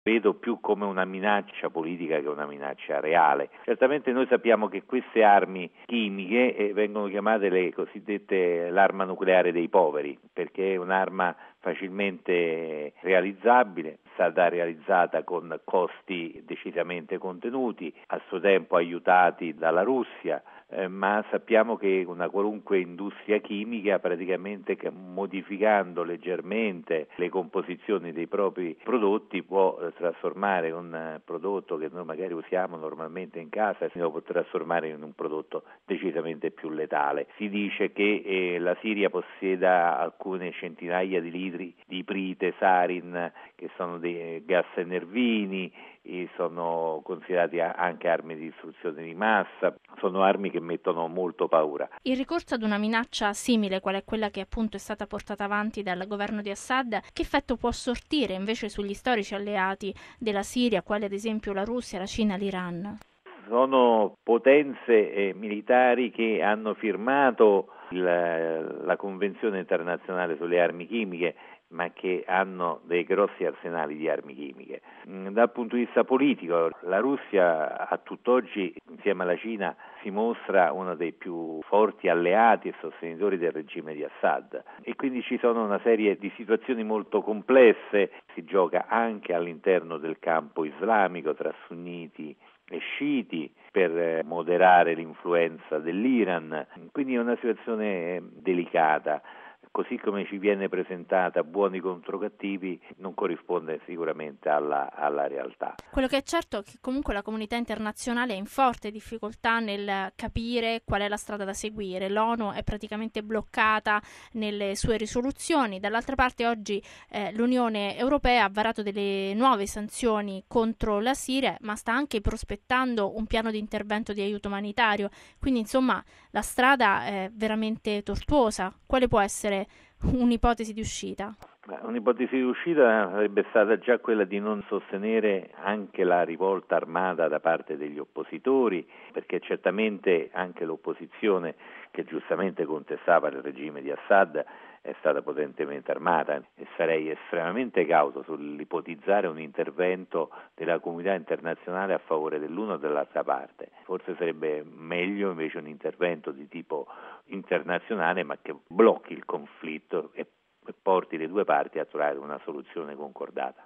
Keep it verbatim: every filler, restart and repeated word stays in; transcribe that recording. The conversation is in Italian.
vedo più come una minaccia politica che una minaccia reale. Certamente noi sappiamo che queste armi chimiche eh, vengono chiamate le cosiddette l'arma nucleare dei poveri, perché è un'arma facilmente realizzabile, è stata realizzata con costi decisamente contenuti, a suo tempo aiutati dalla Russia, eh, ma sappiamo che una qualunque industria chimica praticamente che modificando leggermente le composizioni dei propri prodotti può eh, trasformare un prodotto che noi magari usiamo normalmente in casa e lo può trasformare in un prodotto decisamente più letale. Si dice che eh, la Siria possieda alcune centinaia di litri di iprite, sarin, che sono dei gas nervini, e sono considerati anche armi di distruzione di massa, sono armi che mettono molto paura. Il ricorso ad una minaccia simile, qual è quella che appunto è stata portata avanti dal governo di Assad, che effetto può sortire invece sugli storici alleati della Siria, quali ad esempio la Russia, la Cina, l'Iran? Sono potenze eh, militari che hanno firmato il, la Convenzione internazionale sulle armi chimiche, ma che hanno dei grossi arsenali di armi chimiche. Dal punto di vista politico, la Russia a tutt'oggi, insieme alla Cina, si mostra uno dei più forti alleati e sostenitori del regime di Assad, e quindi ci sono una serie di situazioni molto complesse. Si gioca anche all'interno del campo islamico tra sunniti e sciiti per moderare l'influenza dell'Iran, quindi è una situazione delicata. Così come ci viene presentata buoni contro cattivi non corrisponde sicuramente alla, alla realtà. Quello che è certo è che comunque la comunità internazionale è in forte difficoltà nel capire qual è la strada da seguire. L'ONU è praticamente bloccata nelle sue risoluzioni. Dall'altra parte oggi eh, l'Unione Europea ha varato delle nuove sanzioni contro la Siria, ma sta anche prospettando un piano di intervento di aiuto umanitario. Quindi insomma la strada è veramente tortuosa. Quale può essere un'ipotesi di uscita? Un'ipotesi di uscita sarebbe stata già quella di non sostenere anche la rivolta armata da parte degli oppositori, perché certamente anche l'opposizione, che giustamente contestava il regime di Assad, è stata potentemente armata, e sarei estremamente cauto sull'ipotizzare un intervento della comunità internazionale a favore dell'uno o dell'altra parte. Forse sarebbe meglio invece un intervento di tipo internazionale, ma che blocchi il conflitto e porti le due parti a trovare una soluzione concordata.